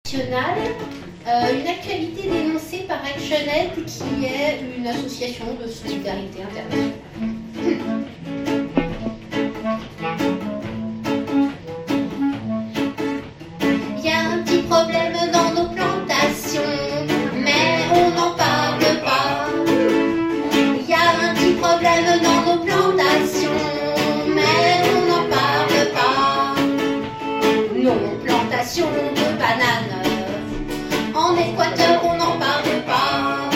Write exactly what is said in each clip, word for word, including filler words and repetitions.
nationale, euh, une actualité dénoncée par ActionAid, qui est une association de solidarité internationale. Il y a un petit problème dans nos plantations, mais on n'en parle pas. Il y a un petit problème dans nos plantations, mais on n'en parle pas. Nos plantations de bananes, en Équateur on n'en parle pas.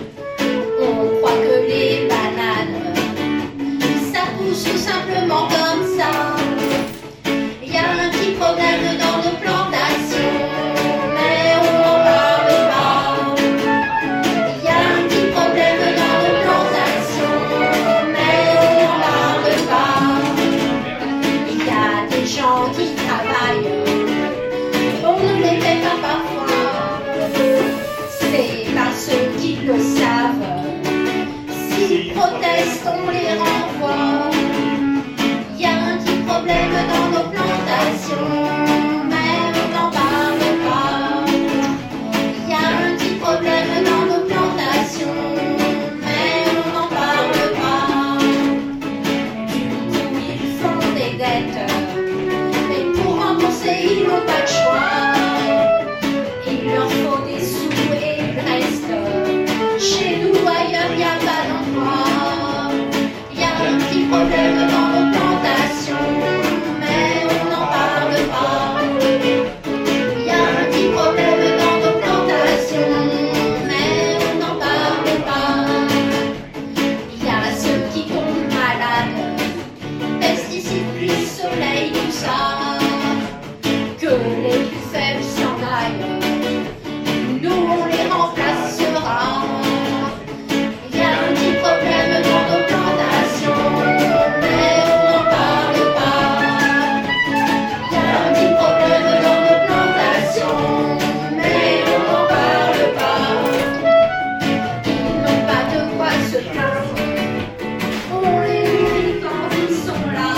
On croit que les bananes, ça pousse tout simplement comme ça. Il y a un petit problème dans nos plantations, mais on n'en parle pas. Il y a un petit problème dans nos plantations, mais on n'en parle pas. Il y a des gens qui travaillent, on ne les paie pas parfois. C'est parce qu'ils le savent, s'ils protestent on les renvoie. Il y a un petit problème dans nos plantations, mais on n'en parle pas. Il y a un petit problème dans nos plantations, mais on n'en parle pas. Du coup ils font des dettes, mais pour rembourser ils n'ont pas de choix. Il leur faut des sous et ils restent chez nous, ailleurs y a pas d'emploi. Y a un petit problème dans nos plantations, mais on n'en parle pas. Y a un petit problème dans nos plantations, mais on n'en parle pas. Y a ceux qui tombent malades, pesticides, pluie, soleil, tout ça. Que les plus faibles s'en aillent, nous on les remplacera. Y a un petit problème dans nos plantations, mais on n'en parle pas. Y a un petit problème dans nos plantations, mais on n'en parle pas. Ils n'ont pas de quoi se plaindre, on les nourrit quand ils sont là.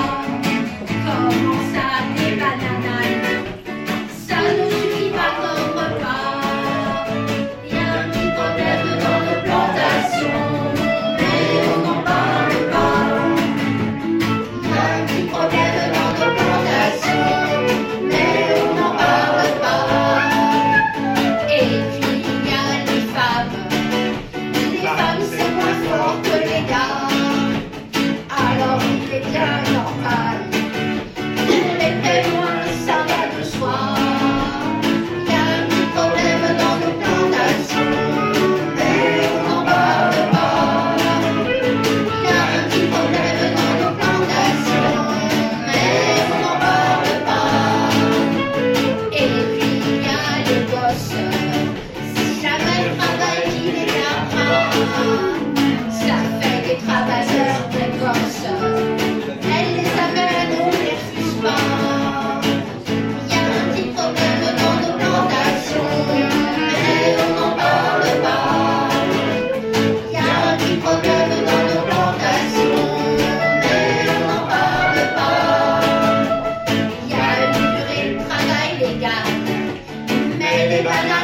Comment ça, des bananes, ça ne suffit pas comme repas. Y a un petit problème dans nos plantations, mais on n'en parle pas. Y a un petit problème dans nos plantations, mais on n'en parle pas. Et puis il y a les femmes, les femmes c'est moins fort que les gars. Alors il est bien normal, pour les témoins ça va de soi. Y a un petit problème dans nos plantations, mais on n'en parle pas. Y a un petit problème dans nos plantations, mais on n'en parle pas. Et puis y a les gosses, si jamais le travail qui les gardera, ça fait des travailleurs précoces. Elles les amènent, on les refuse pas. Y a un petit problème dans nos plantations, mais on n'en parle pas. Y a un petit problème dans nos plantations, mais on n'en parle pas. Y a une durée de travail légale, mais les bananes